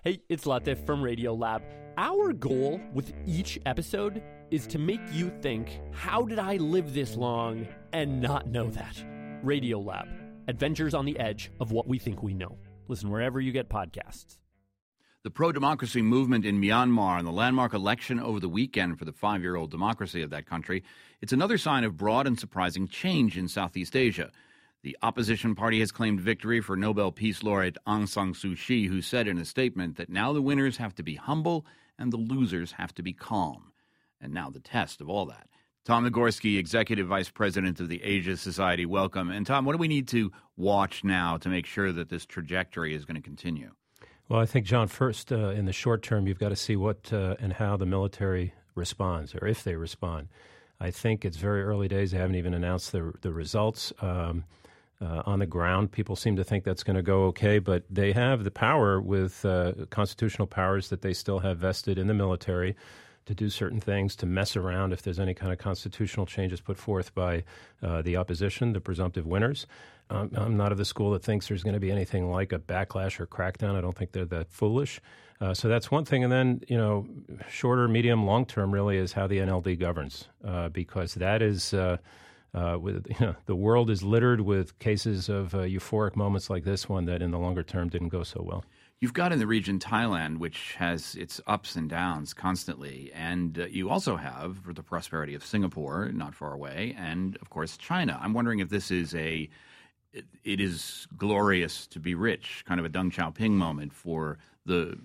Hey, it's Latif from Radiolab. Our goal with each episode is to make you think, how did I live this long and not know that? Radiolab, adventures on the edge of what we think we know. Listen wherever you get podcasts. The pro-democracy movement in Myanmar and the landmark election over the weekend for the 5-year-old democracy of that country, it's another sign of broad and surprising change in Southeast Asia. The opposition party has claimed victory for Nobel Peace Laureate Aung San Suu Kyi, who said in a statement that now the winners have to be humble and the losers have to be calm. And now the test of all that. Tom Nagorski, Executive Vice President of the Asia Society, welcome. And Tom, what do we need to watch now to make sure that this trajectory is going to continue? Well, I think, John, first, in the short term, you've got to see what and how the military responds, or if they respond. I think it's very early days. They haven't even announced the results. On the ground, people seem to think that's going to go okay, but they have the power with constitutional powers that they still have vested in the military to do certain things, to mess around if there's any kind of constitutional changes put forth by the opposition, the presumptive winners. I'm not of the school that thinks there's going to be anything like a backlash or crackdown. I don't think they're that foolish. So that's one thing. And then, shorter, medium, long term really is how the NLD governs, because that is... the world is littered with cases of euphoric moments like this one that in the longer term didn't go so well. You've got in the region Thailand, which has its ups and downs constantly, and you also have the prosperity of Singapore, not far away, and, of course, China. I'm wondering if this is it is glorious to be rich, kind of a Deng Xiaoping moment for the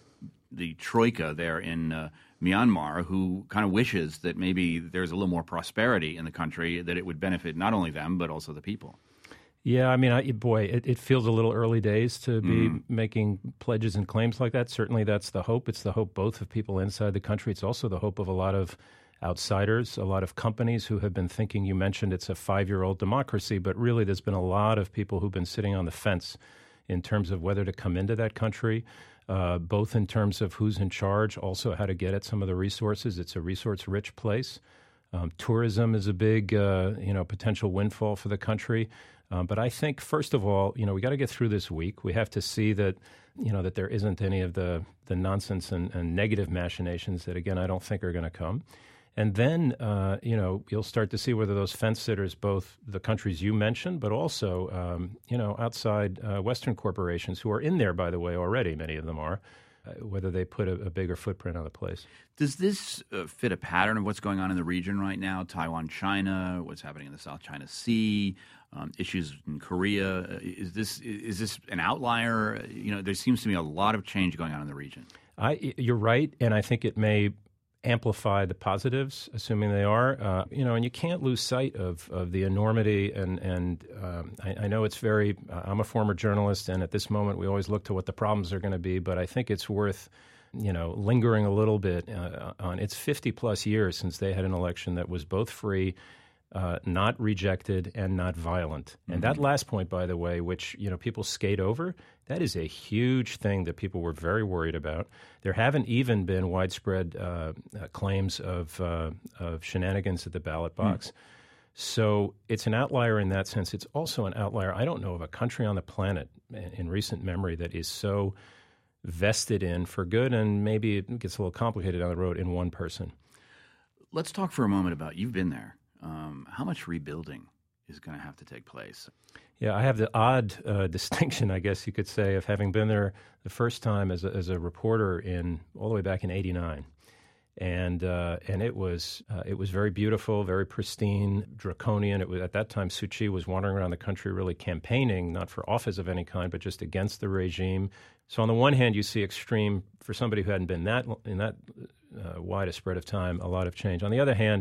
troika there in Myanmar, who kind of wishes that maybe there's a little more prosperity in the country, that it would benefit not only them, but also the people. Yeah, I mean, it feels a little early days to be making pledges and claims like that. Certainly that's the hope. It's the hope both of people inside the country. It's also the hope of a lot of outsiders, a lot of companies who have been thinking, you mentioned it's a 5-year-old democracy, but really there's been a lot of people who've been sitting on the fence in terms of whether to come into that country. Both in terms of who's in charge, also how to get at some of the resources. It's a resource-rich place. Tourism is a big, potential windfall for the country. But I think, first of all, we got to get through this week. We have to see that, that there isn't any of the nonsense and negative machinations that, again, I don't think are going to come. And then, you'll start to see whether those fence sitters, both the countries you mentioned, but also, outside Western corporations who are in there, by the way, already, many of them are, whether they put a bigger footprint on the place. Does this fit a pattern of what's going on in the region right now? Taiwan, China, what's happening in the South China Sea, issues in Korea. Is this an outlier? There seems to be a lot of change going on in the region. You're right, and I think it may amplify the positives, assuming they are, and you can't lose sight of the enormity. And I know it's very, I'm a former journalist, and at this moment we always look to what the problems are going to be, but I think it's worth, lingering a little bit on. It's 50 plus years since they had an election that was both free, not rejected, and not violent. And that last point, by the way, which, people skate over, that is a huge thing that people were very worried about. There haven't even been widespread claims of shenanigans at the ballot box. So it's an outlier in that sense. It's also an outlier. I don't know of a country on the planet in recent memory that is so vested in, for good, and maybe it gets a little complicated down the road, in one person. Let's talk for a moment about, you've been there. How much rebuilding is going to have to take place? Yeah, I have the odd distinction, I guess you could say, of having been there the first time as a reporter all the way back in '89, and it was very beautiful, very pristine, draconian. It was, at that time, Suu Kyi was wandering around the country, really campaigning, not for office of any kind, but just against the regime. So on the one hand, you see extreme, for somebody who hadn't been in that wide a spread of time, a lot of change. On the other hand,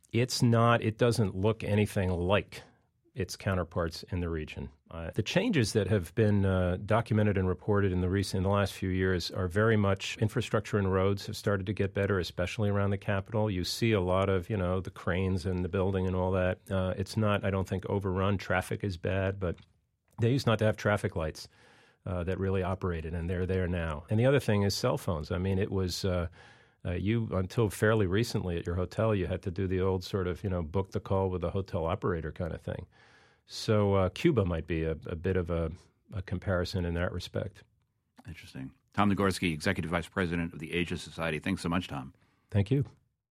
it doesn't look anything like its counterparts in the region. The changes that have been documented and reported in the last few years are very much infrastructure and roads have started to get better, especially around the capital. You see a lot of, the cranes and the building and all that. It's not, I don't think, overrun. Traffic is bad, but they used not to have traffic lights that really operated, and they're there now. And the other thing is cell phones. I mean, it was... until fairly recently at your hotel, you had to do the old sort of, book the call with the hotel operator kind of thing. So Cuba might be a bit of a comparison in that respect. Interesting. Tom Nagorski, Executive Vice President of the Asia Society. Thanks so much, Tom. Thank you.